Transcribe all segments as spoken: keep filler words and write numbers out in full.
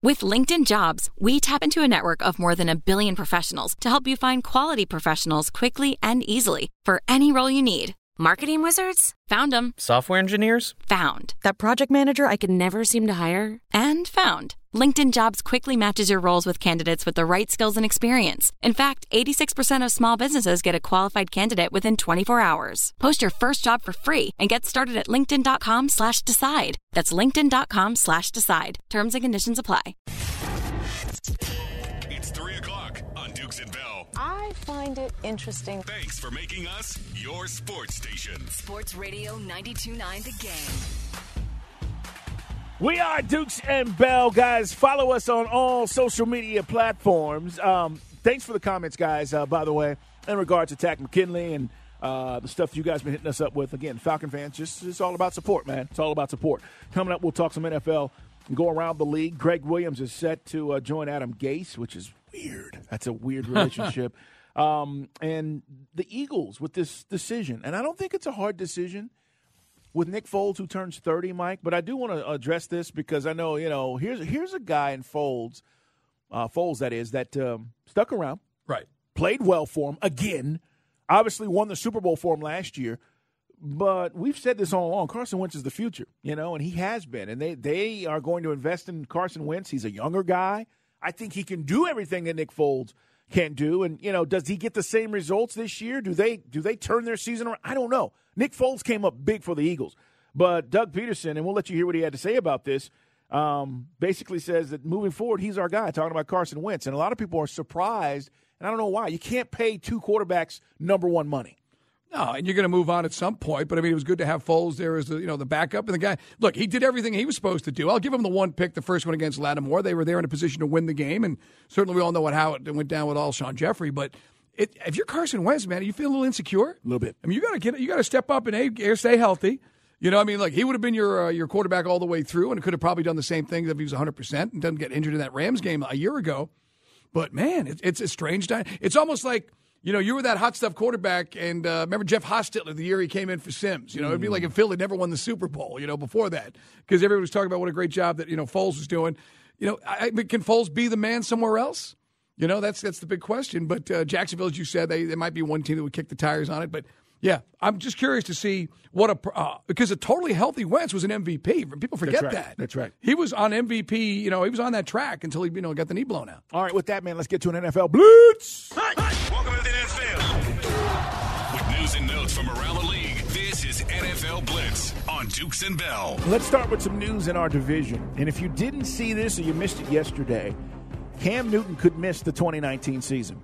With LinkedIn Jobs, we tap into a network of more than a billion professionals to help you find quality professionals quickly and easily for any role you need. Marketing wizards? Found them. Software engineers? Found. That project manager I could never seem to hire? And found. LinkedIn Jobs quickly matches your roles with candidates with the right skills and experience. In fact, eighty-six percent of small businesses get a qualified candidate within twenty-four hours. Post your first job for free and get started at linkedin.com slash decide. That's linkedin.com slash decide. Terms and conditions apply. It's three o'clock on Dukes and Bell. I find it interesting. Thanks for making us your sports station. Sports Radio ninety-two point nine The Game. We are Dukes and Bell, guys. Follow us on all social media platforms. Um, thanks for the comments, guys, uh, by the way, in regards to Takk McKinley and uh, the stuff you guys been hitting us up with. Again, Falcon fans, just it's all about support, man. It's all about support. Coming up, we'll talk some N F L and go around the league. Greg Williams is set to uh, join Adam Gase, which is weird. That's a weird relationship. um, and the Eagles with this decision, and I don't think it's a hard decision with Nick Foles, who turns thirty, Mike, but I do want to address this because I know, you know, here's here's a guy in Foles, uh, Foles that is, that um, stuck around, right? Played well for him again, obviously won the Super Bowl for him last year, but we've said this all along, Carson Wentz is the future, you know, and he has been, and they, they are going to invest in Carson Wentz. He's a younger guy. I think he can do everything that Nick Foles can do, and, you know, does he get the same results this year? Do they do they turn their season around? I don't know. Nick Foles came up big for the Eagles. But Doug Peterson, and we'll let you hear what he had to say about this, um, basically says that moving forward, he's our guy, talking about Carson Wentz. And a lot of people are surprised, and I don't know why. You can't pay two quarterbacks number one money. No, and you're going to move on at some point. But, I mean, it was good to have Foles there as the, you know, the backup. And the guy, look, he did everything he was supposed to do. I'll give him the one pick, the first one against Lattimore. They were there in a position to win the game. And certainly we all know what how it went down with Alshon Jeffrey. But It, if you're Carson Wentz, man, you feel a little insecure. A little bit. I mean, you got to get, you got to step up and a, stay healthy. You know, I mean, like he would have been your uh, your quarterback all the way through, and could have probably done the same thing if he was one hundred percent and doesn't get injured in that Rams game a year ago. But man, it, it's a strange time. It's almost like, you know, you were that hot stuff quarterback, and uh, remember Jeff Hostetler the year he came in for Sims. You know, it'd be like if Phil had never won the Super Bowl. You know, before that, because everybody was talking about what a great job that you know Foles was doing. You know, I, can Foles be the man somewhere else? You know, that's that's the big question. But uh, Jacksonville, as you said, they, they might be one team that would kick the tires on it. But, yeah, I'm just curious to see what a uh, – because a totally healthy Wentz was an M V P. People forget That's right. that. That's right. He was on M V P. You know, he was on that track until he, you know, got the knee blown out. All right, with that, man, let's get to an N F L Blitz. Hey, hey, welcome to the N F L. With news and notes from around the league, this is N F L Blitz on Dukes and Bell. Let's start with some news in our division. And if you didn't see this or you missed it yesterday – Cam Newton could miss the twenty nineteen season,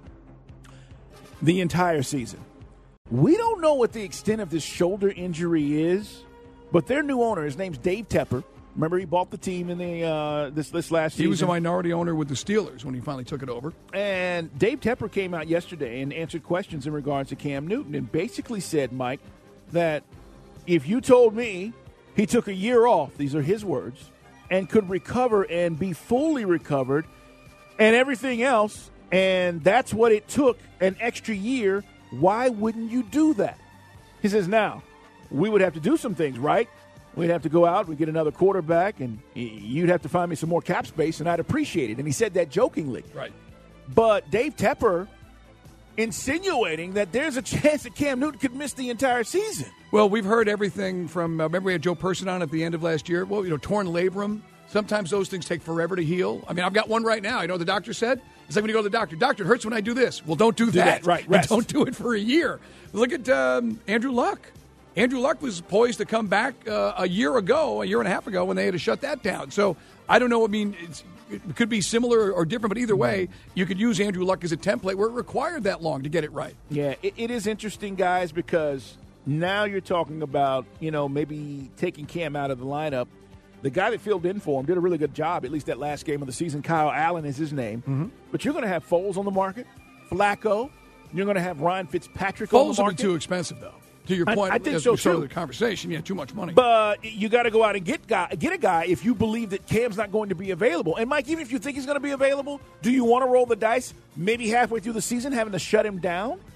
the entire season. We don't know what the extent of this shoulder injury is, but their new owner, his name's Dave Tepper. Remember, he bought the team in the uh, this this last season. He was a minority owner with the Steelers when he finally took it over. And Dave Tepper came out yesterday and answered questions in regards to Cam Newton and basically said, Mike, that if you told me he took a year off, these are his words, and could recover and be fully recovered, and everything else, and that's what it took, an extra year, why wouldn't you do that? He says, now, we would have to do some things, right? We'd have to go out, we'd get another quarterback, and you'd have to find me some more cap space, and I'd appreciate it. And he said that jokingly. Right. But Dave Tepper insinuating that there's a chance that Cam Newton could miss the entire season. Well, we've heard everything from, uh, remember we had Joe Person on at the end of last year? Well, you know, torn labrum. Sometimes those things take forever to heal. I mean, I've got one right now. You know what the doctor said? It's like when you go to the doctor. Doctor, it hurts when I do this. Well, don't do, do that. that. Right, And rest. don't do it for a year. Look at um, Andrew Luck. Andrew Luck was poised to come back uh, a year ago, a year and a half ago, when they had to shut that down. So I don't know. I mean, it's, it could be similar or different, but either way, you could use Andrew Luck as a template where it required that long to get it right. Yeah, it, it is interesting, guys, because now you're talking about, you know, maybe taking Cam out of the lineup. The guy that filled in for him did a really good job, at least that last game of the season. Kyle Allen is his name. Mm-hmm. But you're going to have Foles on the market, Flacco. You're going to have Ryan Fitzpatrick Foles on the market. Foles would be too expensive, though. To your point, I, I think as so, we started too. the conversation, yeah, too much money. But you got to go out and get guy, get a guy if you believe that Cam's not going to be available. And, Mike, even if you think he's going to be available, do you want to roll the dice maybe halfway through the season having to shut him down?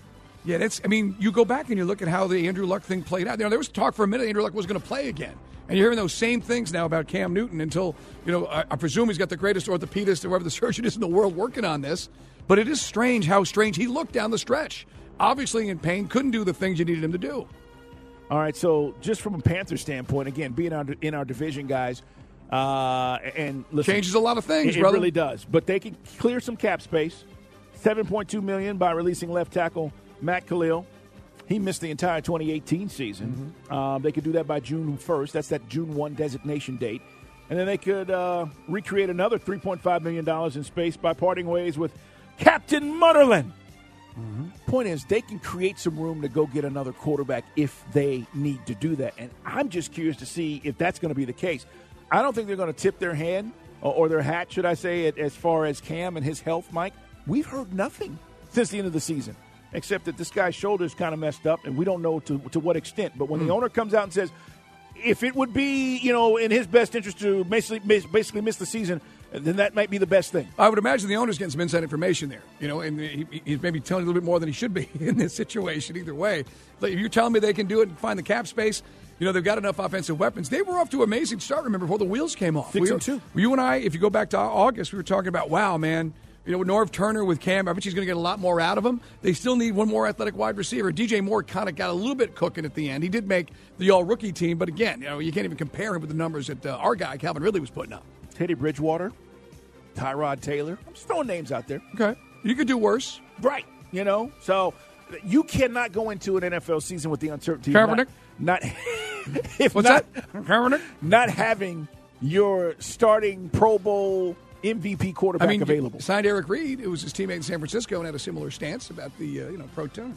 Yeah, that's. I mean, you go back and you look at how the Andrew Luck thing played out. You know, there was talk for a minute Andrew Luck was going to play again, and you're hearing those same things now about Cam Newton. Until you know, I, I presume he's got the greatest orthopedist or whoever the surgeon is in the world working on this. But it is strange how strange he looked down the stretch. Obviously in pain, couldn't do the things you needed him to do. All right, so just from a Panther standpoint, again, being our, in our division, guys, uh, and listen, changes a lot of things, it, brother. It really does. But they can clear some cap space. seven point two million dollars by releasing left tackle Matt Khalil. He missed the entire twenty eighteen season. Mm-hmm. Um, they could do that by June first. That's that June first designation date. And then they could uh, recreate another three point five million dollars in space by parting ways with Captain Mutterland. Mm-hmm. Point is, they can create some room to go get another quarterback if they need to do that. And I'm just curious to see if that's going to be the case. I don't think they're going to tip their hand or, or their hat, should I say, as far as Cam and his health, Mike. We've heard nothing since the end of the season, except that this guy's shoulder's kind of messed up, and we don't know to, to what extent. But when mm. the owner comes out and says, if it would be, you know, in his best interest to basically basically miss the season, then that might be the best thing. I would imagine the owner's getting some inside information there, you know, and he, he's maybe telling a little bit more than he should be in this situation either way. Like, if you're telling me they can do it and find the cap space, you know, they've got enough offensive weapons. They were off to an amazing start, remember, before the wheels came off. Six we were, and two. You and I, if you go back to August, we were talking about, wow, man, you know, with Norv Turner, with Cam, I bet he's going to get a lot more out of him. They still need one more athletic wide receiver. D J Moore kind of got a little bit cooking at the end. He did make the all-rookie team, but again, you know, you can't even compare him with the numbers that uh, our guy, Calvin Ridley, was putting up. Teddy Bridgewater, Tyrod Taylor. I'm just throwing names out there. Okay. You could do worse. Right. You know, so you cannot go into an N F L season with the uncertainty. Kaepernick? Not, not if What's not, that? Kaepernick? Not having your starting Pro Bowl M V P quarterback I mean, available. Signed Eric Reed, who was his teammate in San Francisco, and had a similar stance about the uh, you know pro-tone.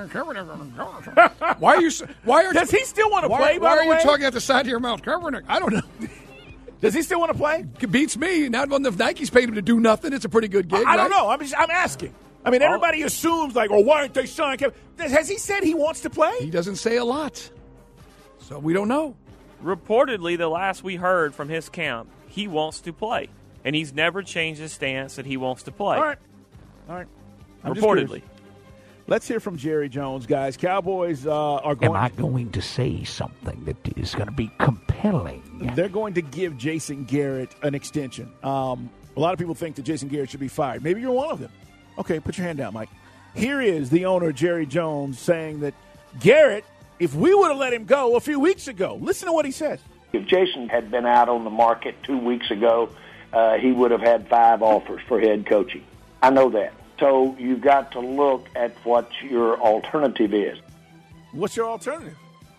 Why are you? Why are? Does he still want to why, play? Why by are the way? you talking at the side of your mouth, Kaepernick? I don't know. Does he still want to play? It beats me. Not when the Nike's paid him to do nothing. It's a pretty good gig. I, I don't right? know. I'm just, I'm asking. I mean, everybody assumes like, oh, why aren't they signing Kevin? Has he said he wants to play? He doesn't say a lot, so we don't know. Reportedly, the last we heard from his camp, he wants to play. And he's never changed his stance that he wants to play. All right. All right. I'm Reportedly. Let's hear from Jerry Jones, guys. Cowboys uh, are going. Am I going to say something that is going to be compelling? They're going to give Jason Garrett an extension. Um, a lot of people think that Jason Garrett should be fired. Maybe you're one of them. Okay, put your hand down, Mike. Here is the owner, Jerry Jones, saying that Garrett, if we would have let him go a few weeks ago, listen to what he says. If Jason had been out on the market two weeks ago, uh, he would have had five offers for head coaching. I know that. So you've got to look at what your alternative is. What's your alternative?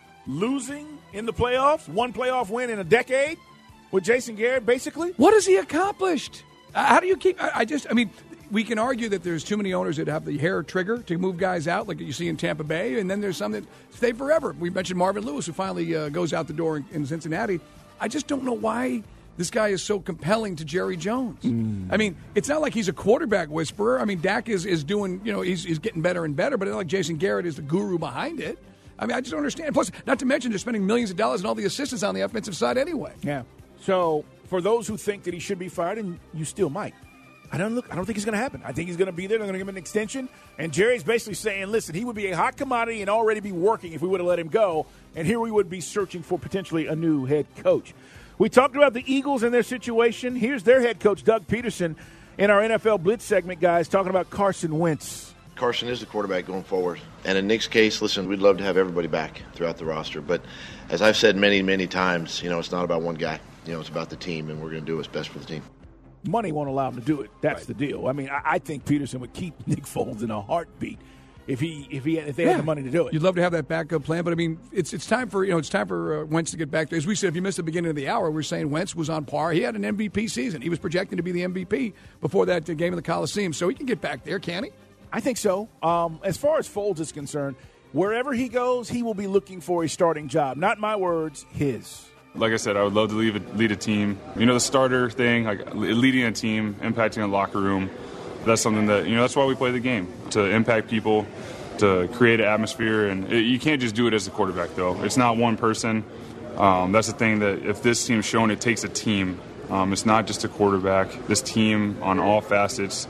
Losing in the playoffs? One playoff win in a decade with Jason Garrett, basically? What has he accomplished? How do you keep – I just – I mean, we can argue that there's too many owners that have the hair trigger to move guys out like you see in Tampa Bay, and then there's some that stay forever. We mentioned Marvin Lewis, who finally uh, goes out the door in, in Cincinnati. I just don't know why – this guy is so compelling to Jerry Jones. Mm. I mean, it's not like he's a quarterback whisperer. I mean, Dak is, is doing, you know, he's, he's getting better and better, but it's not like Jason Garrett is the guru behind it. I mean, I just don't understand. Plus, not to mention they're spending millions of dollars on all the assistants on the offensive side anyway. Yeah. So, for those who think that he should be fired, and you still might, I don't look. I don't think it's going to happen. I think he's going to be there. They're going to give him an extension. And Jerry's basically saying, listen, he would be a hot commodity and already be working if we would have let him go. And here we would be searching for potentially a new head coach. We talked about the Eagles and their situation. Here's their head coach, Doug Peterson, in our N F L Blitz segment, guys, talking about Carson Wentz. Carson is the quarterback going forward. And in Nick's case, listen, we'd love to have everybody back throughout the roster. But as I've said many, many times, you know, it's not about one guy. You know, it's about the team, and we're going to do what's best for the team. Money won't allow him to do it. That's right. the deal. I mean, I, I think Peterson would keep Nick Foles in a heartbeat if he if he if they yeah. had the money to do it. You'd love to have that backup plan, but I mean, it's it's time for you know it's time for uh, Wentz to get back. As we said, if you missed the beginning of the hour, we're saying Wentz was on par. He had an M V P season. He was projected to be the M V P before that uh, game in the Coliseum, so he can get back there, can he? I think so. Um, as far as Foles is concerned, wherever he goes, he will be looking for a starting job. Not my words, his. Like I said, I would love to lead a, lead a team. You know, the starter thing, like leading a team, impacting a locker room. That's something that you know. That's why we play the game, to impact people, to create an atmosphere, and it, you can't just do it as a quarterback, though. It's not one person. Um, that's the thing that if this team's shown, it takes a team. Um, it's not just a quarterback. This team on all facets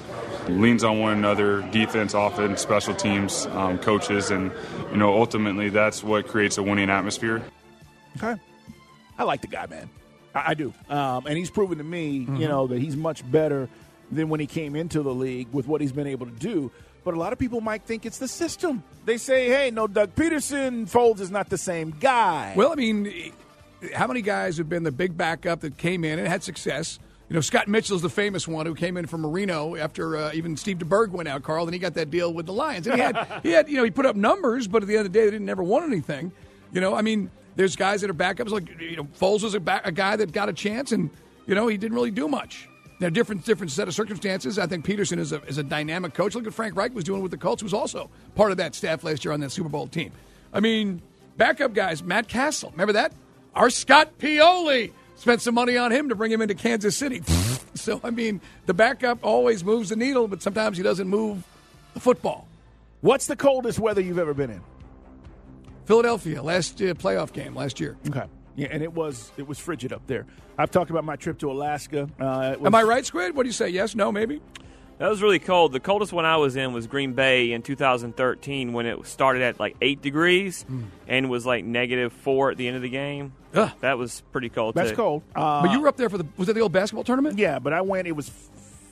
leans on one another, defense, offense, special teams, um, coaches, and, you know, ultimately that's what creates a winning atmosphere. Okay. I like the guy, man. I, I do. Um, and he's proven to me, Mm-hmm. you know, that he's much better than when he came into the league with what he's been able to do. But a lot of people might think it's the system. They say, hey, no, Doug Peterson, Foles is not the same guy. Well, I mean, how many guys have been the big backup that came in and had success? You know, Scott Mitchell's the famous one who came in from Marino after uh, even Steve DeBerg went out, Carl, and he got that deal with the Lions. And he had, he had, you know, he put up numbers, but at the end of the day, they didn't never won anything. You know, I mean, there's guys that are backups. Like, you know, Foles was a, back, a guy that got a chance, and, you know, he didn't really do much. Now, different different set of circumstances. I think Peterson is a is a dynamic coach. Look at Frank Reich was doing with the Colts, who was also part of that staff last year on that Super Bowl team. I mean, backup guys, Matt Castle. Remember that? Our Scott Pioli spent some money on him to bring him into Kansas City. So, I mean, the backup always moves the needle, but sometimes he doesn't move the football. What's the coldest weather you've ever been in? Philadelphia, last uh, playoff game last year. Okay. Yeah, and it was it was frigid up there. I've talked about my trip to Alaska. Uh, it was, Am I right, Squid? What do you say? Yes, no, maybe? That was really cold. The coldest one I was in was Green Bay in two thousand thirteen when it started at like eight degrees mm. and was like negative four at the end of the game. Ugh. That was pretty cold, That's too. cold. Uh, but you were up there for the – was that the old basketball tournament? Yeah, but I went – it was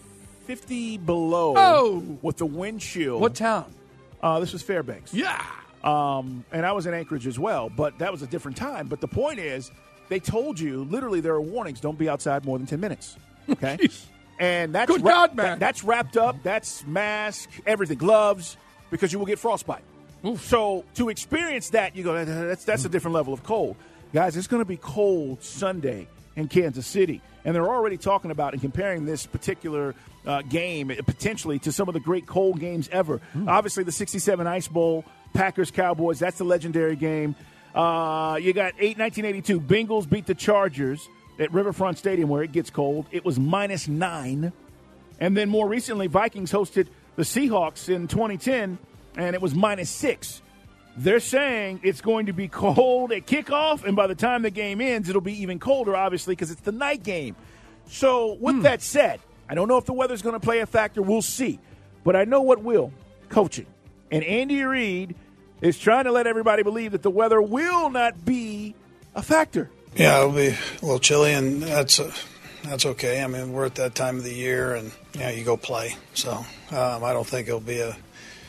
fifty below oh. with the wind chill. What town? Uh, this was Fairbanks. Yeah. Um, and I was in Anchorage as well, but that was a different time. But the point is, they told you, literally, there are warnings, don't be outside more than ten minutes. Okay? And that's Good ra- God, man. that- that's wrapped up. That's mask, everything, gloves, because you will get frostbite. Oof. So to experience that, you go, that's that's a different level of cold. Guys, it's going to be cold Sunday in Kansas City. And they're already talking about and comparing this particular uh, game potentially to some of the great cold games ever. Mm. Obviously, the sixty-seven Ice Bowl, Packers-Cowboys, that's the legendary game. Uh, you got eight, nineteen eighty-two, Bengals beat the Chargers at Riverfront Stadium where it gets cold. It was minus nine. And then more recently, Vikings hosted the Seahawks in twenty ten, and it was minus six. They're saying it's going to be cold at kickoff, and by the time the game ends, it'll be even colder, obviously, because it's the night game. So with hmm. that said, I don't know if the weather's going to play a factor. We'll see. But I know what will, coaching. And Andy Reid is trying to let everybody believe that the weather will not be a factor. Yeah, it'll be a little chilly, and that's uh, that's okay. I mean, we're at that time of the year, and you know, you go play. So um, I don't think it'll be a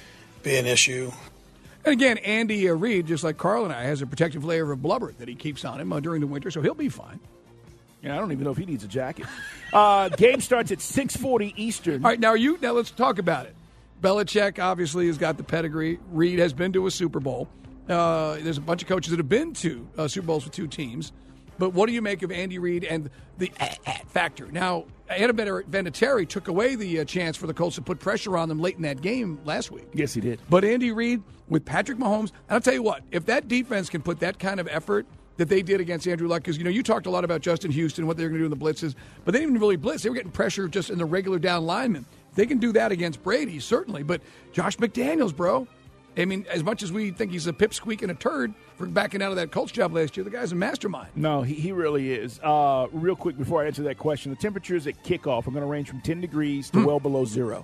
be an issue. And again, Andy uh, Reid, just like Carl and I, has a protective layer of blubber that he keeps on him uh, during the winter, so he'll be fine. Yeah, I don't even know if he needs a jacket. Uh, game starts at six forty Eastern. All right, now you now let's talk about it. Belichick obviously has got the pedigree. Reid has been to a Super Bowl. Uh, there's a bunch of coaches that have been to uh, Super Bowls with two teams. But what do you make of Andy Reid and the uh, uh, factor? Now, Adam Vinatieri took away the uh, chance for the Colts to put pressure on them late in that game last week. Yes, he did. But Andy Reid with Patrick Mahomes, and I'll tell you what, if that defense can put that kind of effort that they did against Andrew Luck, because, you know, you talked a lot about Justin Houston, what they were going to do in the blitzes, but they didn't even really blitz. They were getting pressure just in the regular down linemen. They can do that against Brady, certainly. But Josh McDaniels, bro, I mean, as much as we think he's a pipsqueak and a turd for backing out of that Colts job last year, the guy's a mastermind. No, he, he really is. Uh, real quick before I answer that question, the temperatures at kickoff are going to range from ten degrees to hmm. well below zero.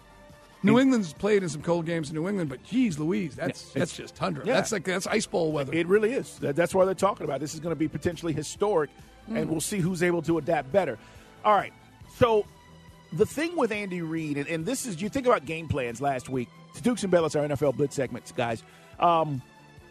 New and, England's played in some cold games in New England, but geez Louise, that's yeah, that's just tundra. Yeah. That's like that's ice bowl weather. It really is. That, that's why they're talking about it. This is going to be potentially historic, mm. and we'll see who's able to adapt better. All right, so the thing with Andy Reid, and, and this is, you think about game plans last week. It's Dukes and Bell, it's our N F L Blitz segments, guys. Um,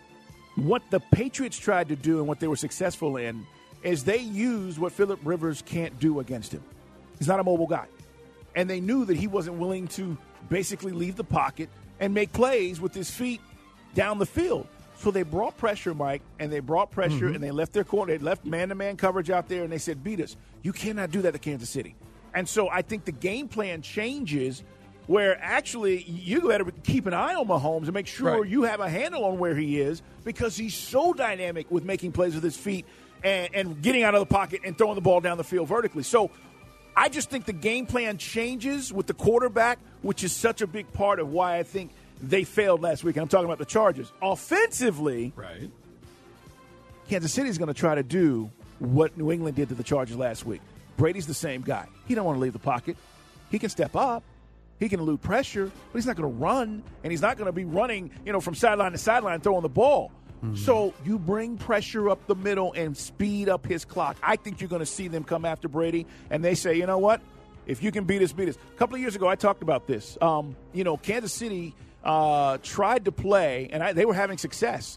what the Patriots tried to do and what they were successful in is they used what Phillip Rivers can't do against him. He's not a mobile guy. And they knew that he wasn't willing to basically leave the pocket and make plays with his feet down the field. So they brought pressure, Mike, and they brought pressure, mm-hmm. and they left their corner. They left man-to-man coverage out there, and they said, beat us. You cannot do that to Kansas City. And so I think the game plan changes where actually you better keep an eye on Mahomes and make sure right. you have a handle on where he is, because he's so dynamic with making plays with his feet and, and getting out of the pocket and throwing the ball down the field vertically. So I just think the game plan changes with the quarterback, which is such a big part of why I think they failed last week. And I'm talking about the Chargers. Offensively, right. Kansas City is going to try to do what New England did to the Chargers last week. Brady's the same guy. He don't want to leave the pocket. He can step up, He can elude pressure, but he's not going to run, and he's not going to be running, you know, from sideline to sideline throwing the ball. Mm-hmm. So you bring pressure up the middle and speed up his clock. I think you're going to see them come after Brady, and they say, you know what? If you can beat us, beat us. A couple of years ago, I talked about this. Um, you know, Kansas City uh, tried to play, and I, they were having success.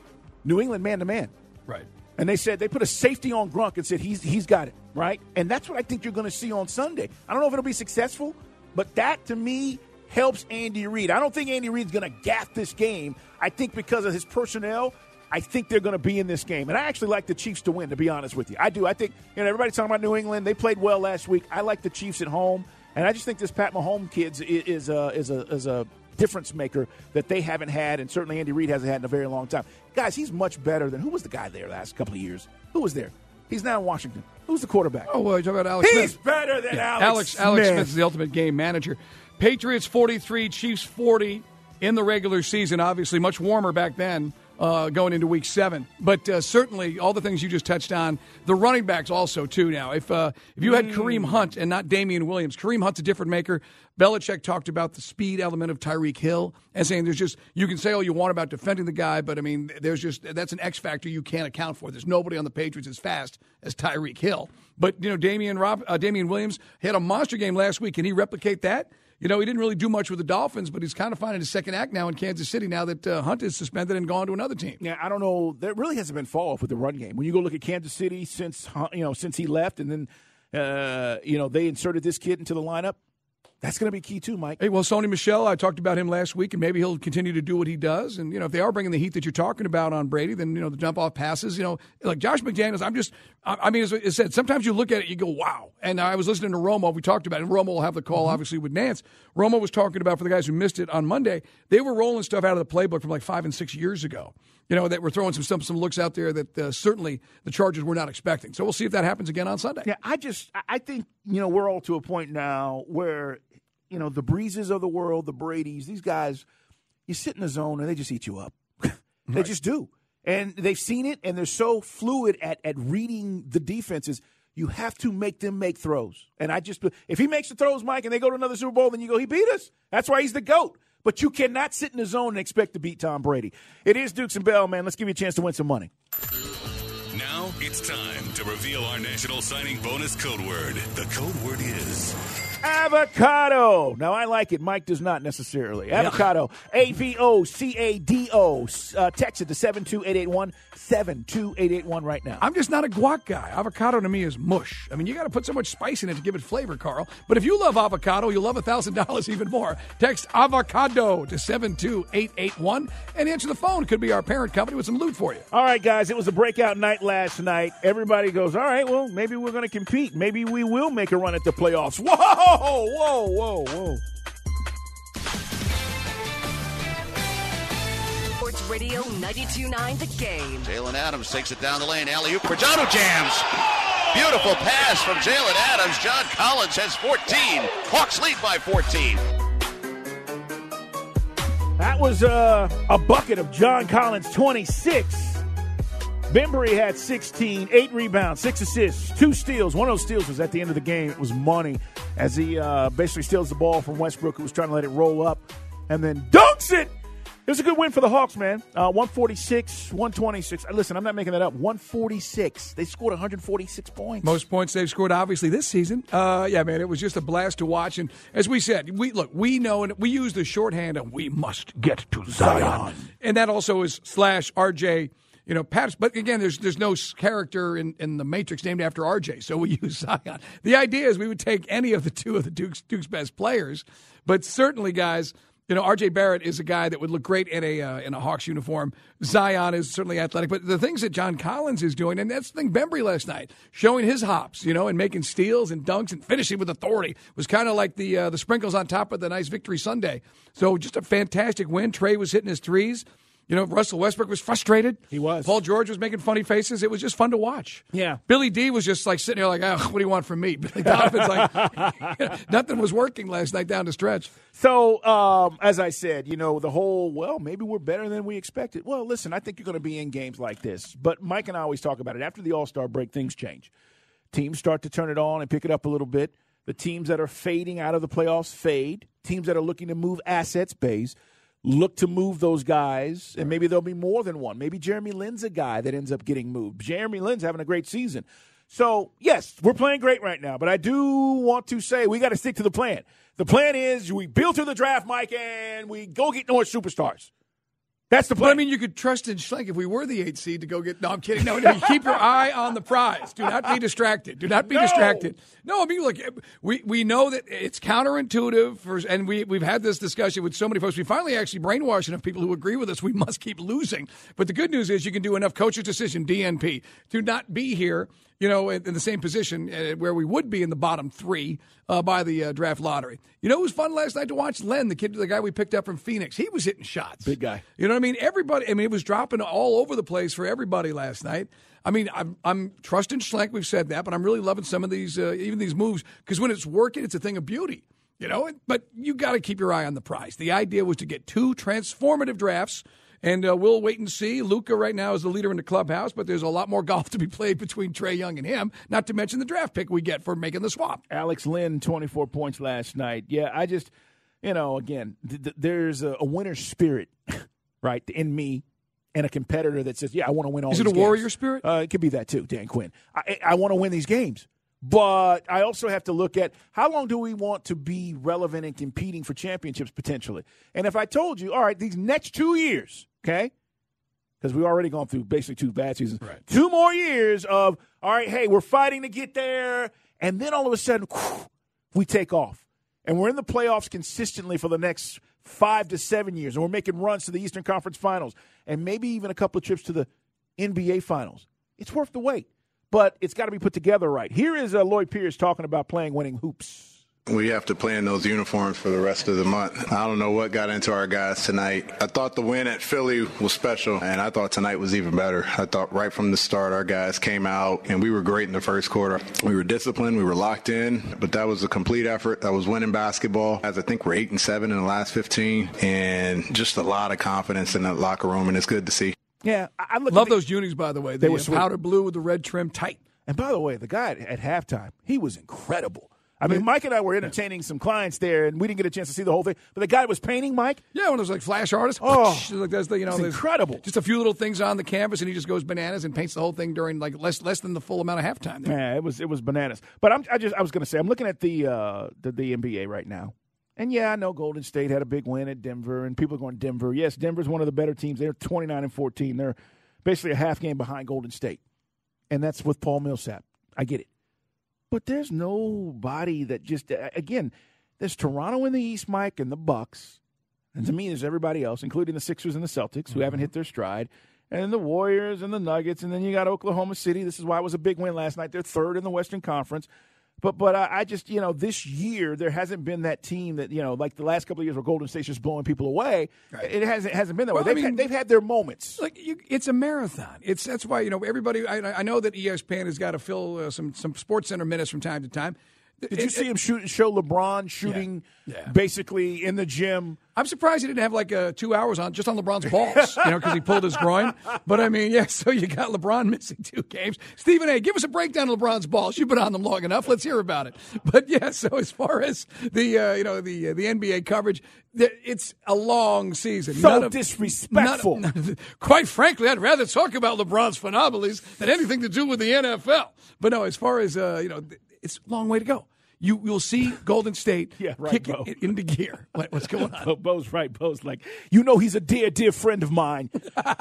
New England man-to-man. Right. And they said they put a safety on Gronk and said he's he's got it, right? And that's what I think you're going to see on Sunday. I don't know if it'll be successful, but that, to me, helps Andy Reid. I don't think Andy Reid's going to gaff this game. I think because of his personnel, I think they're going to be in this game. And I actually like the Chiefs to win, to be honest with you. I do. I think, you know, everybody's talking about New England. They played well last week. I like the Chiefs at home. And I just think this Pat Mahomes kid is, is, a, is, a, is a difference maker that they haven't had, and certainly Andy Reid hasn't had in a very long time. Guys, he's much better than – who was the guy there last couple of years? Who was there? He's now in Washington. Who's the quarterback? Oh, well, you're talking about Alex He's Smith. better than yeah, Alex, Alex Smith. Alex Smith is the ultimate game manager. Patriots forty-three, Chiefs forty in the regular season. Obviously, much warmer back then uh, going into week seven. But uh, certainly, all the things you just touched on, the running backs also, too, now. If uh, if you had mm. Kareem Hunt and not Damian Williams, Kareem Hunt's a different maker. Belichick talked about the speed element of Tyreek Hill and saying there's just, you can say all you want about defending the guy, but, I mean, there's just, that's an X factor you can't account for. There's nobody on the Patriots as fast as Tyreek Hill. But, you know, Damian, Rob, uh, Damian Williams had a monster game last week. Can he replicate that? You know, he didn't really do much with the Dolphins, but he's kind of finding his second act now in Kansas City now that uh, Hunt is suspended and gone to another team. Yeah, I don't know. There really hasn't been fall off with the run game. When you go look at Kansas City since, you know, since he left and then, uh, you know, they inserted this kid into the lineup, that's going to be key too, Mike. Hey, well, Sony Michel, I talked about him last week, and maybe he'll continue to do what he does. And, you know, if they are bringing the heat that you're talking about on Brady, then, you know, the dump-off passes, you know, like Josh McDaniels, I'm just, I mean, as I said, sometimes you look at it, you go, wow. And I was listening to Romo, we talked about it, and Romo will have the call, mm-hmm. obviously, with Nance. Romo was talking about, for the guys who missed it on Monday, they were rolling stuff out of the playbook from like five and six years ago. You know, that we're throwing some, some some looks out there that uh, certainly the Chargers were not expecting. So we'll see if that happens again on Sunday. Yeah, I just, I think, you know, we're all to a point now where, you know, the Breezes of the world, the Bradys, these guys, you sit in the zone and they just eat you up. they right. just do. And they've seen it, and they're so fluid at, at reading the defenses. You have to make them make throws. And I just, if he makes the throws, Mike, and they go to another Super Bowl, then you go, he beat us. That's why he's the GOAT. But you cannot sit in the zone and expect to beat Tom Brady. It is Dukes and Bell, man. Let's give you a chance to win some money. Now it's time to reveal our national signing bonus code word. The code word is avocado. Now, I like it. Mike does not necessarily. Avocado. A V O C A D O. Uh, text it to seven two eight eight one, seven two eight eight one right now. I'm just not a guac guy. Avocado to me is mush. I mean, you got to put so much spice in it to give it flavor, Carl. But if you love avocado, you'll love one thousand dollars even more. Text avocado to seven two eight eight one and answer the phone. Could be our parent company with some loot for you. All right, guys. It was a breakout night last night. Everybody goes, all right, well, maybe we're going to compete. Maybe we will make a run at the playoffs. Whoa! Whoa, whoa, whoa. Sports Radio ninety-two point nine The Game. Jalen Adams takes it down the lane. Alley-oop for John, who jams. Beautiful pass from Jalen Adams. John Collins has fourteen. Hawks lead by fourteen. That was uh, a bucket of John Collins, twenty-six. Bembry had sixteen, eight rebounds, six assists, two steals. One of those steals was at the end of the game. It was money as he uh, basically steals the ball from Westbrook, who was trying to let it roll up, and then dunks it. It was a good win for the Hawks, man. Uh, one forty-six, one twenty-six. Listen, I'm not making that up. one forty-six. They scored one forty-six points. Most points they've scored, obviously, this season. Uh, yeah, man, it was just a blast to watch. And as we said, we look, we know, and we use the shorthand of we must get to Zion. Zion. And that also is slash R J. You know, Pat, but again, there's there's no character in, in the Matrix named after R J, so we use Zion. The idea is we would take any of the two of the Duke's, Duke's best players, but certainly, guys, you know, R J Barrett is a guy that would look great in a uh, in a Hawks uniform. Zion is certainly athletic, but the things that John Collins is doing, and that's the thing, Bembry last night, showing his hops, you know, and making steals and dunks and finishing with authority was kind of like the uh, the sprinkles on top of the nice victory Sunday. So just a fantastic win. Trey was hitting his threes. You know, Russell Westbrook was frustrated. He was. Paul George was making funny faces. It was just fun to watch. Yeah. Billy D was just like sitting there like, oh, what do you want from me? Billy Donovan's like, nothing was working last night down the stretch. So, um, as I said, you know, the whole, well, maybe we're better than we expected. Well, listen, I think you're going to be in games like this. But Mike and I always talk about it. After the All-Star break, things change. Teams start to turn it on and pick it up a little bit. The teams that are fading out of the playoffs fade. teams that are looking to move assets, Bays, look to move those guys, and maybe there'll be more than one. Maybe Jeremy Lin's a guy that ends up getting moved. Jeremy Lin's having a great season. So, yes, we're playing great right now, but I do want to say we got to stick to the plan. The plan is we build through the draft, Mike, and we go get more superstars. That's the plan. But, I mean, you could trust in Schlenk if we were the eighth seed to go get – no, I'm kidding. No, no, you keep your eye on the prize. Do not be distracted. Do not be no. distracted. No, I mean, look, we, we know that it's counterintuitive, for, and we, we've had this discussion with so many folks. We finally actually brainwashed enough people who agree with us we must keep losing. But the good news is you can do enough coach's decision, D N P, to not be here, you know, in, in the same position uh, where we would be in the bottom three uh, by the uh, draft lottery. You know, it was fun last night to watch Len, the kid, the guy we picked up from Phoenix. He was hitting shots. Big guy. You know what I mean? Everybody, I mean, it was dropping all over the place for everybody last night. I mean, I'm, I'm trusting Schlenk. We've said that, but I'm really loving some of these, uh, even these moves, because when it's working, it's a thing of beauty. You know, but you got to keep your eye on the prize. The idea was to get two transformative drafts. And uh, we'll wait and see. Luka right now is the leader in the clubhouse, but there's a lot more golf to be played between Trae Young and him, not to mention the draft pick we get for making the swap. Alex Len, twenty-four points last night. Yeah, I just, you know, again, th- th- there's a, a winner spirit, right, in me and a competitor that says, yeah, I want to win all is these games. Is it a warrior spirit? Uh, it could be that too, Dan Quinn. I, I want to win these games. But I also have to look at how long do we want to be relevant and competing for championships potentially. And if I told you, all right, these next two years, okay, because we've already gone through basically two bad seasons, right. two more years of, all right, hey, we're fighting to get there, and then all of a sudden, whew, we take off. And we're in the playoffs consistently for the next five to seven years, and we're making runs to the Eastern Conference Finals and maybe even a couple of trips to the N B A Finals. It's worth the wait. But it's got to be put together right. Here is uh, Lloyd Pierce talking about playing winning hoops. We have to play in those uniforms for the rest of the month. I don't know what got into our guys tonight. I thought the win at Philly was special, and I thought tonight was even better. I thought right from the start our guys came out, and we were great in the first quarter. We were disciplined. We were locked in, but that was a complete effort. That was winning basketball. As I think we're eight and seven in the last fifteen, and just a lot of confidence in that locker room, and it's good to see. Yeah, I love the, those unis, by the way. They the were sweet. Powder blue with the red trim, tight. And by the way, the guy at halftime, he was incredible. I mean, Mike and I were entertaining some clients there, and we didn't get a chance to see the whole thing. But the guy that was painting, Mike, yeah, one of those like flash artists. Oh, like that's the, you know, it's incredible. Just a few little things on the canvas, and he just goes bananas and paints the whole thing during like less less than the full amount of halftime. There. Yeah, it was it was bananas. But I'm, I just I was going to say, I'm looking at the, uh, the the N B A right now. And, yeah, I know Golden State had a big win at Denver, and people are going, Denver. Yes, Denver's one of the better teams. They're twenty-nine and fourteen. They're basically a half game behind Golden State. And that's with Paul Millsap. I get it. But there's nobody that just – again, there's Toronto in the East, Mike, and the Bucks. And to me, there's everybody else, including the Sixers and the Celtics, who mm-hmm. haven't hit their stride. And the Warriors and the Nuggets. And then you got Oklahoma City. This is why it was a big win last night. They're third in the Western Conference. But but I, I just, you know, this year there hasn't been that team that, you know, like the last couple of years where Golden State's just blowing people away. Right. It hasn't hasn't been that well, way. They've, I mean, had, they've had their moments. Like you, it's a marathon. It's that's why, you know, everybody. I, I know that E S P N has got to fill uh, some some Sports Center minutes from time to time. Did it, you see it, him shoot, show LeBron shooting yeah, yeah. basically in the gym? I'm surprised he didn't have like uh, two hours on just on LeBron's balls, you know, because he pulled his groin. But I mean, yeah, so you got LeBron missing two games. Stephen A., give us a breakdown of LeBron's balls. You've been on them long enough. Let's hear about it. But yeah, so as far as the uh, you know the uh, the N B A coverage, it's a long season. So none of, disrespectful. None of, none of, quite frankly, I'd rather talk about LeBron's phenomenals than anything to do with the N F L. But no, as far as uh, you know, it's a long way to go. You, you'll see Golden State yeah, right, kick Bo. it into gear. What, what's going on? Bo, Bo's right. Bo's like, you know he's a dear, dear friend of mine.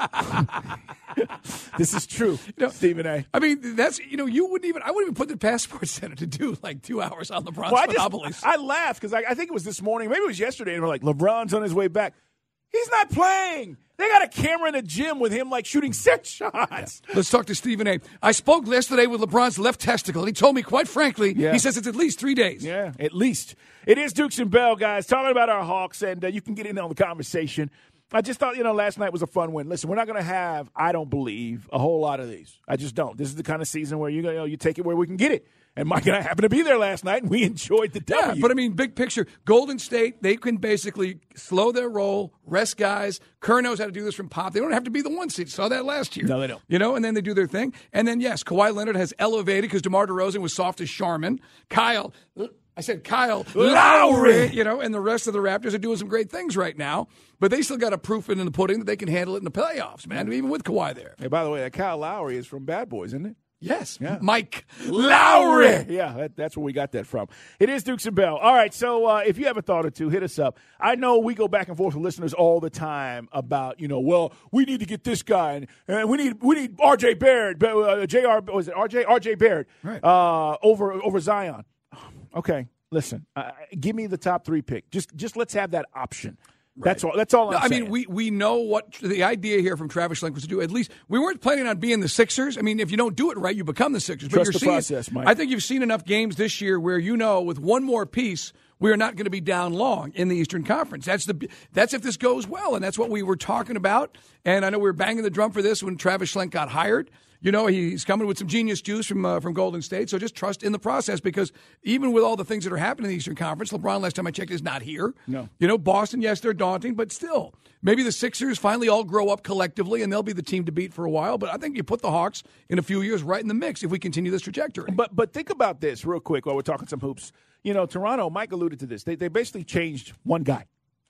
This is true, you know, Stephen A. I mean, that's, you know, you wouldn't even, I wouldn't even put the Passport Center to do like two hours on LeBron's well, phenomenals. I, I laughed because I, I think it was this morning, maybe it was yesterday, and we're like, LeBron's on his way back. He's not playing. They got a camera in the gym with him, like, shooting six shots. Yeah. Let's talk to Stephen A. I spoke yesterday with LeBron's left testicle, and he told me, quite frankly, yeah. he says it's at least three days. Yeah, at least. It is Dukes and Bell, guys, talking about our Hawks, and uh, you can get in on the conversation. I just thought, you know, last night was a fun win. Listen, we're not going to have, I don't believe, a whole lot of these. I just don't. This is the kind of season where you, you know, you take it where we can get it. And Mike and I happened to be there last night, and we enjoyed the W. Yeah, but I mean, big picture, Golden State, they can basically slow their roll, rest guys. Kerr knows how to do this from Pop. They don't have to be the one seed. Saw that last year. No, they don't. You know, and then they do their thing. And then, yes, Kawhi Leonard has elevated because DeMar DeRozan was soft as Charmin. Kyle, I said Kyle Lowry, you know, and the rest of the Raptors are doing some great things right now. But they still got a proof in the pudding that they can handle it in the playoffs, man, even with Kawhi there. Hey, by the way, that Kyle Lowry is from Bad Boys, isn't it? Yes, yeah. Mike Lowry. Yeah, that, that's where we got that from. It is Dukes and Bell. All right, so uh, if you have a thought or two, hit us up. I know we go back and forth with listeners all the time about, you know, well, we need to get this guy, and, and we need we need R J Barrett, uh, J R, was it R J? R J Barrett right. uh, over over Zion. Okay, listen, uh, give me the top three pick. Just just let's have that option. Right. That's all. That's all I'm no, I saying. mean, we, we know what the idea here from Travis Schlenk was to do. At least we weren't planning on being the Sixers. I mean, if you don't do it right, you become the Sixers. But Trust you're the seeing, process, Mike. I think you've seen enough games this year where you know with one more piece, we are not going to be down long in the Eastern Conference. That's the that's if this goes well, and that's what we were talking about. And I know we were banging the drum for this when Travis Schlenk got hired. You know, he's coming with some genius juice from uh, from Golden State, so just trust in the process because even with all the things that are happening in the Eastern Conference, LeBron, last time I checked, is not here. No. You know, Boston, yes, they're daunting, but still, maybe the Sixers finally all grow up collectively and they'll be the team to beat for a while, but I think you put the Hawks in a few years right in the mix if we continue this trajectory. But but think about this real quick while we're talking some hoops. You know, Toronto, Mike alluded to this. They, they basically changed one guy,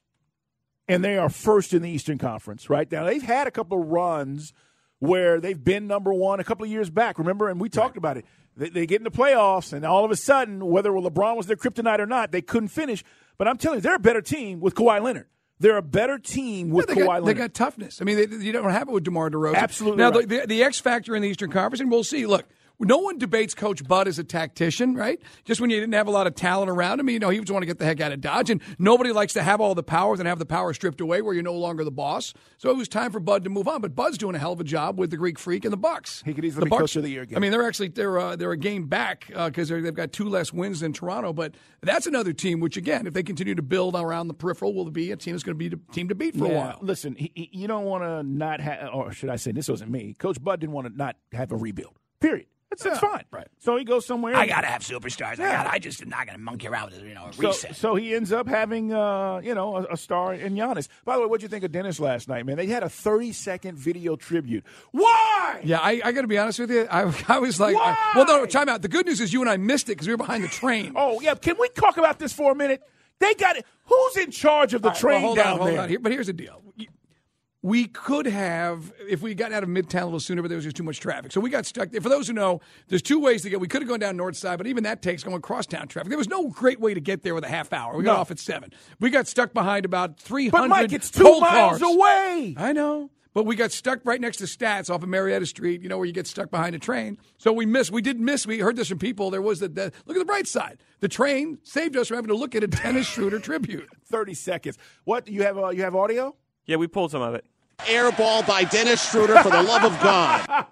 and they are first in the Eastern Conference right now. They've had a couple of runs where they've been number one a couple of years back, remember? And we talked about it. They, they get in the playoffs, and all of a sudden, whether LeBron was their kryptonite or not, they couldn't finish. But I'm telling you, they're a better team with Kawhi Leonard. They're a better team with yeah, they Kawhi got, Leonard. They got toughness. I mean, they, you don't have it with DeMar DeRozan. Absolutely Now, right. the, the, the X factor in the Eastern Conference, and we'll see. Look, no one debates Coach Bud as a tactician, right? Just when you didn't have a lot of talent around him, you know, he was want to get the heck out of Dodge, and nobody likes to have all the powers and have the power stripped away where you're no longer the boss. So it was time for Bud to move on. But Bud's doing a hell of a job with the Greek Freak and the Bucks. He could easily the be Bucks, Coach of the Year again. I mean, they're actually they're uh, they're a game back because uh, they've got two less wins than Toronto. But that's another team which, again, if they continue to build around the peripheral, will be a team that's going to be the team to beat for yeah. a while. Listen, he, he, you don't want to not have, or should I say, this wasn't me. Coach Bud didn't want to not have a rebuild. Period. That's, that's Yeah, fine. right. So he goes somewhere. I gotta have superstars. I got. I just am not gonna monkey around with you know a So, reset. so he ends up having, uh, you know, a, a star in Giannis. By the way, what did you think of Dennis last night, man? They had a thirty-second video tribute. Why? Yeah, I, I got to be honest with you. I, I was like, I, well, no, time out. The good news is you and I missed it because we were behind the train. Oh, yeah. Can we talk about this for a minute? They got it. Who's in charge of the All right, train well, hold down on, hold there? on. Here, but here's the deal. We could have, if we got out of Midtown a little sooner, but there was just too much traffic. So we got stuck there. For those who know, there's two ways to get. We could have gone down North Side, but even that takes going crosstown traffic. There was no great way to get there with a half hour. We got No. off at seven. We got stuck behind about three hundred But, Mike, it's two toll miles cars. away. I know. But we got stuck right next to Stats off of Marietta Street, you know, where you get stuck behind a train. So we missed. We did miss. We heard this from people. There was the, the look at the bright side. The train saved us from having to look at a Dennis Schroeder tribute. thirty seconds. What? You have, uh, you have audio? Yeah, we pulled some of it. Air ball by Dennis Schroeder for the love of God.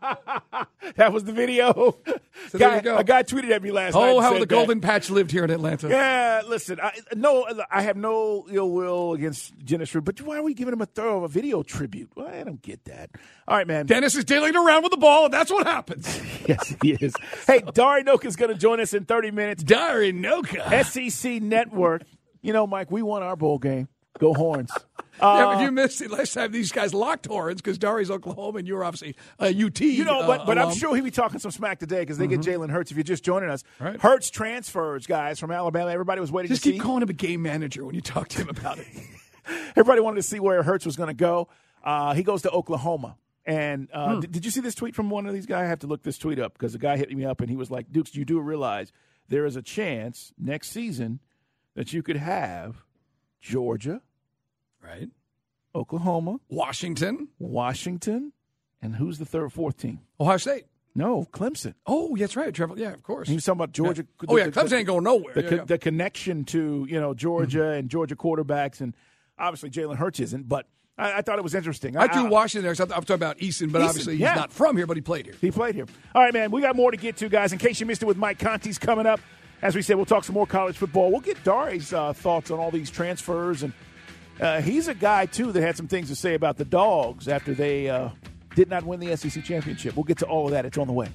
That was the video. So guy, there you go. A guy tweeted at me last night. Oh, and how said the that. Golden Patch lived here in Atlanta. Yeah, listen, I, no, I have no ill will against Dennis Schroeder, but why are we giving him a thorough a video tribute? Well, I don't get that. All right, man. Dennis is dealing around with the ball, and that's what happens. Yes, he is. Hey, Dari Noka is going to join us in thirty minutes. Dari Noka. S E C Network. You know, Mike, we won our bowl game. Go Horns. Yeah, Uh, but you missed it last time. These guys locked horns because Dari's Oklahoma and you're obviously a U T. You know, but, uh, but I'm alum. sure he'll be talking some smack today because they Mhm. get Jalen Hurts. If you're just joining us, Right. Hurts transfers, guys, from Alabama. Everybody was waiting Just to keep see. calling him a game manager when you talk to him about it. Everybody wanted to see where Hurts was going to go. Uh, he goes to Oklahoma. And uh, Hmm. did, did you see this tweet from one of these guys? I have to look this tweet up because the guy hit me up and he was like, Dukes, you do realize there is a chance next season that you could have Georgia, Right. Oklahoma, Washington, Washington, and who's the third, fourth team? Ohio State. No, Clemson. Oh, that's right. Trevor. Yeah, of course. He was talking about Georgia. Yeah. Oh, yeah, Clemson ain't going nowhere. The, Yeah, co- yeah. the connection to, you know, Georgia and Georgia quarterbacks, and obviously Jalen Hurts isn't, but I, I thought it was interesting. I threw Washington there. So I'm talking about Easton, but Easton, obviously he's yeah. not from here, but he played here. He played here. All right, man, we got more to get to, guys. In case you missed it with Mike Conti's coming up. As we said, we'll talk some more college football. We'll get Dari's uh, thoughts on all these transfers. And uh, he's a guy, too, that had some things to say about the Dogs after they uh, did not win the S E C championship. We'll get to all of that. It's on the way.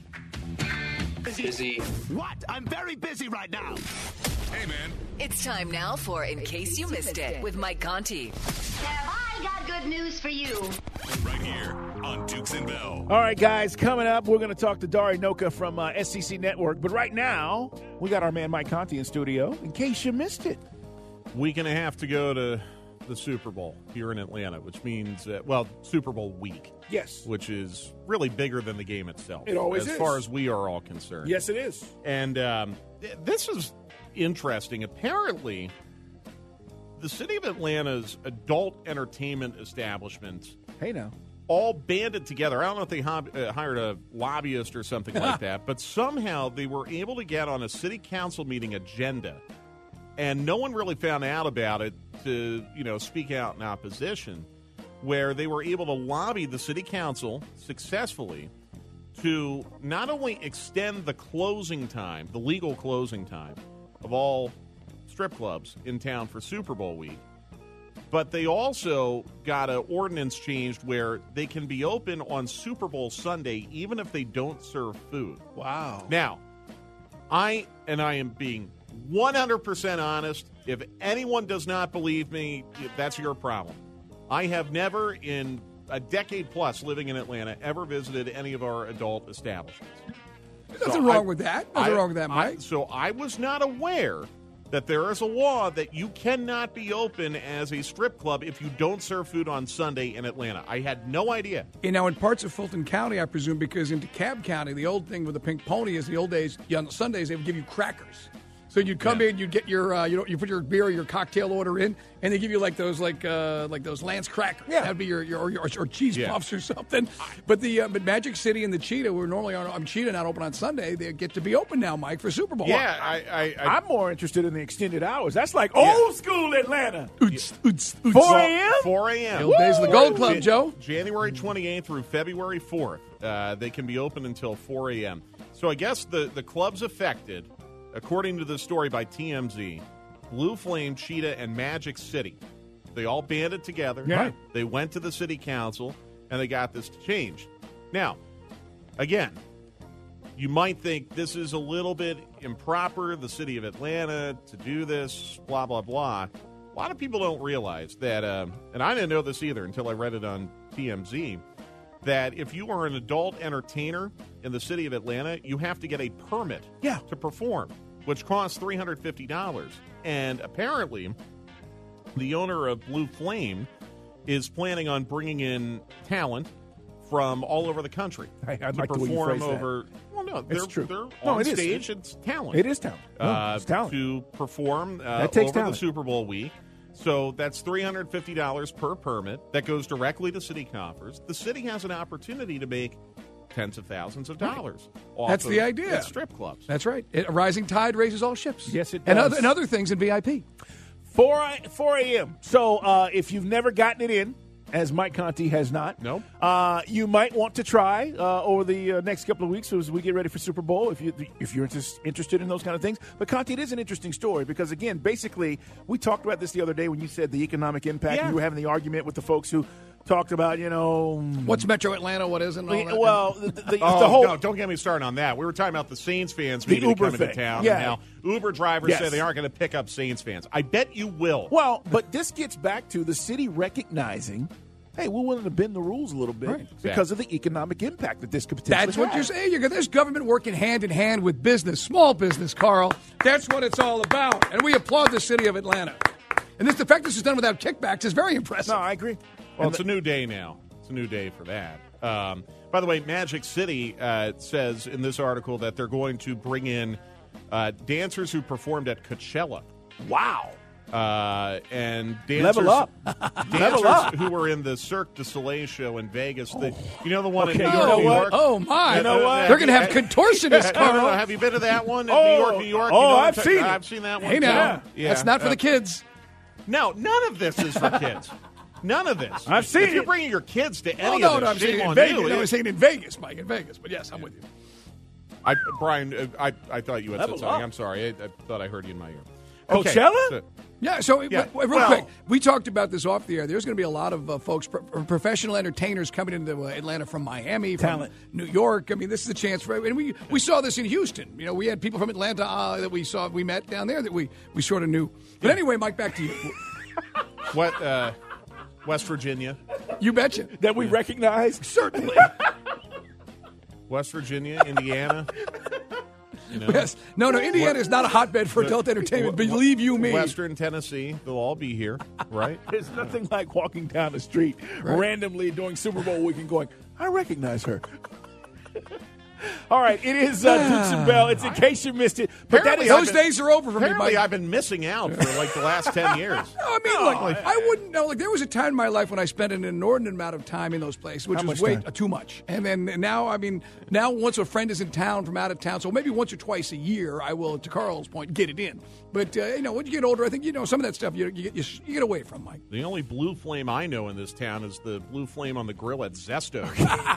Busy. What? I'm very busy right now. Hey, man. It's time now for In Case You Missed It with Mike Conti. Have I got good news for you? Right here on Dukes and Bell. All right, guys, coming up, we're going to talk to Dari Noka from uh, S E C Network. But right now, we got our man Mike Conti in studio, in case you missed it. Week and a half to go to the Super Bowl here in Atlanta, which means, uh, well, Super Bowl week. Yes. Which is really bigger than the game itself. It always as is. As far as we are all concerned. Yes, it is. And um, th- this is interesting. Apparently, the city of Atlanta's adult entertainment establishments hey now, all banded together. I don't know if they hob- uh, hired a lobbyist or something like that, but somehow they were able to get on a city council meeting agenda, and no one really found out about it to, you know, speak out in opposition, where they were able to lobby the city council successfully to not only extend the closing time, the legal closing time of all strip clubs in town for Super Bowl week, but they also got an ordinance changed where they can be open on Super Bowl Sunday even if they don't serve food. Wow. Now, I, and I am being one hundred percent honest, if anyone does not believe me, that's your problem. I have never, in a decade plus living in Atlanta, ever visited any of our adult establishments. Nothing So wrong I- with that. Nothing I- wrong with that, Mike. I- so I was not aware that there is a law that you cannot be open as a strip club if you don't serve food on Sunday in Atlanta. I had no idea. You know, in parts of Fulton County, I presume, because in DeKalb County, the old thing with the pink pony is the old days, yeah, on Sundays, they would give you crackers. So you'd come Yeah. in, you'd get your, uh, you know, you put your beer or your cocktail order in, and they give you like those, like, uh, like those Lance crackers. Yeah. That'd be your, your or, your or cheese Yeah. puffs or something. But the, uh, but Magic City and the Cheetah, who are normally on, um, Cheetah not open on Sunday, they get to be open now, Mike, for Super Bowl. Yeah, I, I, I I'm more interested in the extended hours. That's like old school Atlanta. Oots, oots, oots. four a.m.? four a.m. The old days of the Gold Club, Jan- Joe. January twenty-eighth through February fourth. Uh, they can be open until four a.m. So I guess the, the clubs affected, according to the story by T M Z, Blue Flame, Cheetah, and Magic City. They all banded together. Yeah. Right. They went to the city council, and they got this changed. Now, again, you might think this is a little bit improper, the city of Atlanta, to do this, blah, blah, blah. A lot of people don't realize that, um, and I didn't know this either until I read it on T M Z, that if you are an adult entertainer in the city of Atlanta, you have to get a permit Yeah. to perform, which costs three hundred fifty dollars. And apparently, the owner of Blue Flame is planning on bringing in talent from all over the country I- I to like the way you perform phrase that. over. Well, no, they're, It's true. they're No, on it is. stage. It's talent. It is talent. No, Uh, it's talent. to perform uh, That takes over talent. the Super Bowl week. So that's three hundred fifty dollars per permit. That goes directly to city coffers. The city has an opportunity to make tens of thousands of dollars. Off That's of the idea. strip clubs. That's right. A rising tide raises all ships. Yes, it And does. other, and other things in V I P. four a.m. So uh, if you've never gotten it in, as Mike Conti has not, Nope. uh, you might want to try uh, over the uh, next couple of weeks as we get ready for Super Bowl if, you, if you're inter- interested in those kind of things. But, Conti, it is an interesting story because, again, basically, we talked about this the other day when you said the economic impact. Yeah. You were having the argument with the folks who talked about, you know... What's Metro Atlanta? What isn't? All that? Well, the, the, the, Oh, the whole... no, don't get me started on that. We were talking about the Saints fans The maybe Uber coming to thing. town. Yeah. And how Uber drivers Yes. say they aren't going to pick up Saints fans. I bet you will. Well, but this gets back to the city recognizing, hey, we're willing to bend the rules a little bit Right. because of the economic impact that this could potentially That's what have. you're saying. You're, there's government working hand in hand with business, small business, Carl. That's what it's all about. And we applaud the city of Atlanta. And this, the fact this is done without kickbacks is very impressive. No, I agree. Well, it's a new day now. It's a new day for that. Um, by the way, Magic City uh, says in this article that they're going to bring in uh, dancers who performed at Coachella. Wow. Uh, and dancers, Level up. dancers Level up. who were in the Cirque du Soleil show in Vegas. The, you know the one Okay, in you New York, know New what? York? Oh, my. You know what? They're going to have contortionists, No, no, Carl. no. Have you been to that one in Oh, New York, New York? oh, You know what I've I'm seen ta- it. I've seen that one. Hey, too. now. Yeah. That's not for Uh, the kids. No, none of this is for kids. None of this. I've seen If you're it. bringing your kids to Oh, any no, of no, this, I'm saying shame in on Vegas. you. No, I'm saying in Vegas, Mike, in Vegas. But yes, I'm with you. I, Brian, uh, I, I thought you had Level said something. up. I'm sorry. I, I thought I heard you in my ear. Coachella? so- Yeah, so Yeah, real well- quick, we talked about this off the air. There's going to be a lot of uh, folks, pro- professional entertainers coming into uh, Atlanta from Miami, from Talent. New York. I mean, this is a chance for, and we we saw this in Houston. You know, we had people from Atlanta uh, that we saw, we met down there that we we sort of knew. But anyway, Mike, back to you. What? Uh, West Virginia. You betcha. That we recognize? Certainly. West Virginia, Indiana. You know, yes. No, no, Indiana is not a hotbed for adult entertainment. Believe you me. Western Tennessee, they'll all be here, right? There's nothing like walking down the street right. randomly during Super Bowl weekend going, I recognize her. All right, it is uh, Dukes and Bell. It's in case you missed it. But apparently that is, those been, days are over for apparently me. Apparently, I've been missing out for like the last ten years. No, I mean, no, look, like, I wouldn't know. Like, there was a time in my life when I spent an inordinate amount of time in those places, which was way time? too much. And then and now, I mean, now once a friend is in town from out of town, so maybe once or twice a year, I will, to Carl's point, get it in. But uh, you know, when you get older, I think you know some of that stuff you you, you, you get away from, Mike. The only blue flame I know in this town is the blue flame on the grill at Zesto.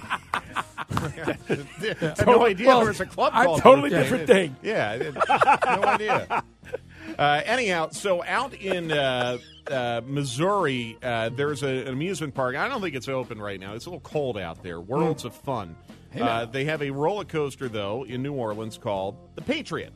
I had no idea well, there was a club called. A totally different thing. Yeah, I did, no idea. Uh, anyhow, so out in uh, uh, Missouri, uh, there's a, an amusement park. I don't think it's open right now. It's a little cold out there. Worlds mm. of Fun. Hey, uh, they have a roller coaster, though, in New Orleans called the Patriot.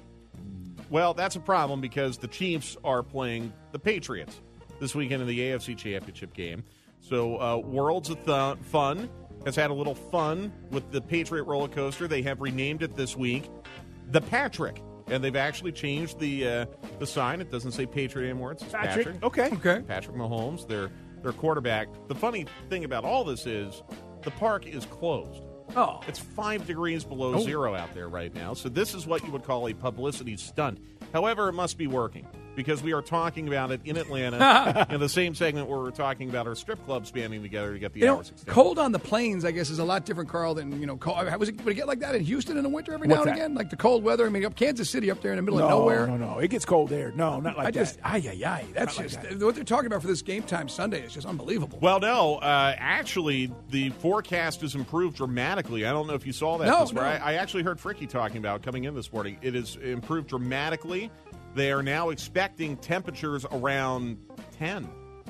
Well, that's a problem because the Chiefs are playing the Patriots this weekend in the A F C Championship game. So uh, Worlds of Th- Fun has had a little fun with the Patriot roller coaster. They have renamed it this week the Patrick, and they've actually changed the uh, the sign. It doesn't say Patriot anymore. It's Patrick. Patrick. Okay. Okay. Patrick Mahomes, their their quarterback. The funny thing about all this is the park is closed. Oh. It's five degrees below oh. zero out there right now. So this is what you would call a publicity stunt. However, it must be working because we are talking about it in Atlanta in the same segment where we're talking about our strip clubs banding together to get the you hours know, extended. Cold on the plains, I guess, is a lot different, Carl, than, you know, cold. Was it, would it get like that in Houston in the winter every What's now and that? again? Like the cold weather? I mean, up Kansas City up there in the middle no, of nowhere? No, no, no. It gets cold there. No, not like I just, that. Ay, ay, ay. That's Not just, like what they're talking about for this game time Sunday is just unbelievable. Well, no, uh, actually, the forecast has improved dramatically. I don't know if you saw that No, this morning. no. I, I actually heard Fricky talking about it coming in this morning. It has improved dramatically. They are now expecting temperatures around ten,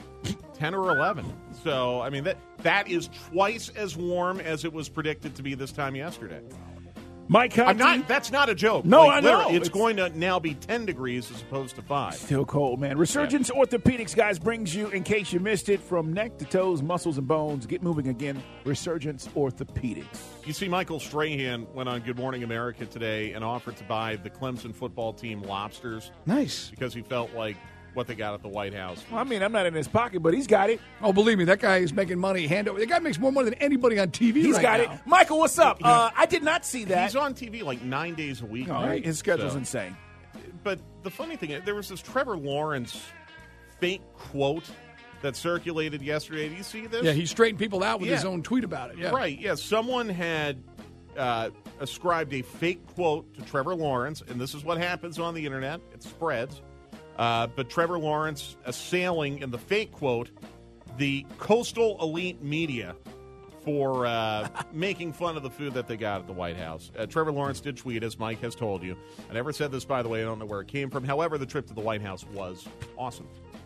ten or eleven. So, I mean, that that is twice as warm as it was predicted to be this time yesterday. Mike Conti. I'm not, that's not a joke. No, like, I know. It's, It's going to now be ten degrees as opposed to five. Still cold, man. Resurgence yeah. Orthopedics, guys, brings you, in case you missed it, from neck to toes, muscles and bones. Get moving again. Resurgence Orthopedics. You see, Michael Strahan went on Good Morning America today and offered to buy the Clemson football team lobsters. Nice. Because he felt like what they got at the White House. Well, I mean, I'm not in his pocket, but he's got it. Oh, believe me, that guy is making money hand over. The guy makes more money than anybody on T V He's right got now. it. Michael, what's up? Uh, I did not see that. He's on T V like nine days a week. All right. His schedule's so. insane. But the funny thing is, there was this Trevor Lawrence fake quote that circulated yesterday. Do you see this? Yeah, he straightened people out with yeah. his own tweet about it. Yeah. Right, yeah. Someone had uh, ascribed a fake quote to Trevor Lawrence, and this is what happens on the internet. It spreads. Uh, but Trevor Lawrence assailing, in the fake quote, the coastal elite media for uh, making fun of the food that they got at the White House. Uh, Trevor Lawrence did tweet, as Mike has told you. I never said this, by the way. I don't know where it came from. However, the trip to the White House was awesome.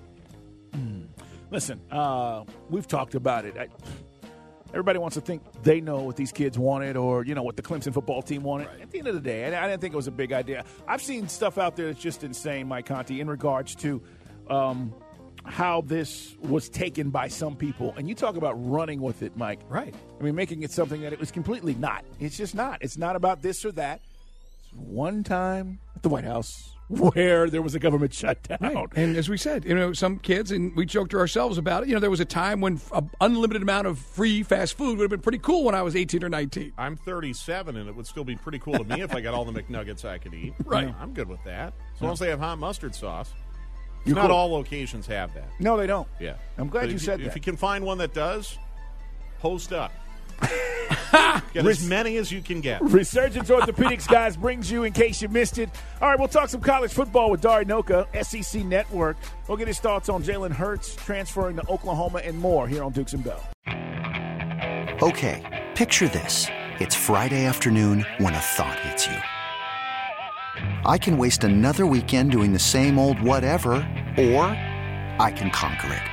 Mm. Listen, uh, we've talked about it. I, everybody wants to think they know what these kids wanted or, you know, what the Clemson football team wanted. Right. At the end of the day, I, I didn't think it was a big idea. I've seen stuff out there that's just insane, Mike Conti, in regards to um, how this was taken by some people. And you talk about running with it, Mike. Right. I mean, making it something that it was completely not. It's just not. It's not about this or that. It's one time at the White House where there was a government shutdown. Right. And as we said, you know, some kids, and we joked to ourselves about it, you know, there was a time when an unlimited amount of free fast food would have been pretty cool when I was eighteen or nineteen. I'm thirty-seven, and it would still be pretty cool to me if I got all the McNuggets I could eat. Right. I'm good with that. As long as they have hot mustard sauce. You're Not cool. all locations have that. No, they don't. Yeah. I'm glad But you if said If that. you can find one that does, post up. Get as many as you can get. Resurgence Orthopedics, guys, brings you in case you missed it. All right, we'll talk some college football with Dari Noka, S E C Network. We'll get his thoughts on Jalen Hurts transferring to Oklahoma and more here on Dukes and Bell. Okay, picture this. It's Friday afternoon when a thought hits you. I can waste another weekend doing the same old whatever, or I can conquer it.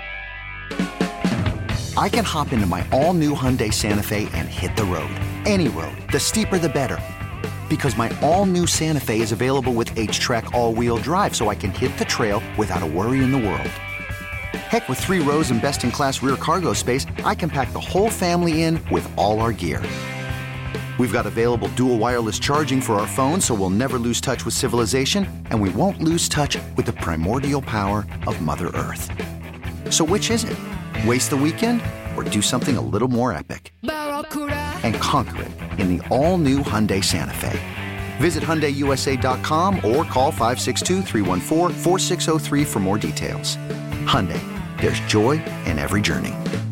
I can hop into my all-new Hyundai Santa Fe and hit the road. Any road. The steeper, the better. Because my all-new Santa Fe is available with H-Track all-wheel drive, so I can hit the trail without a worry in the world. Heck, with three rows and best-in-class rear cargo space, I can pack the whole family in with all our gear. We've got available dual wireless charging for our phones, so we'll never lose touch with civilization, and we won't lose touch with the primordial power of Mother Earth. So which is it? Waste the weekend or do something a little more epic? And conquer it in the all-new Hyundai Santa Fe. Visit Hyundai U S A dot com or call five six two, three one four, four six zero three for more details. Hyundai, there's joy in every journey.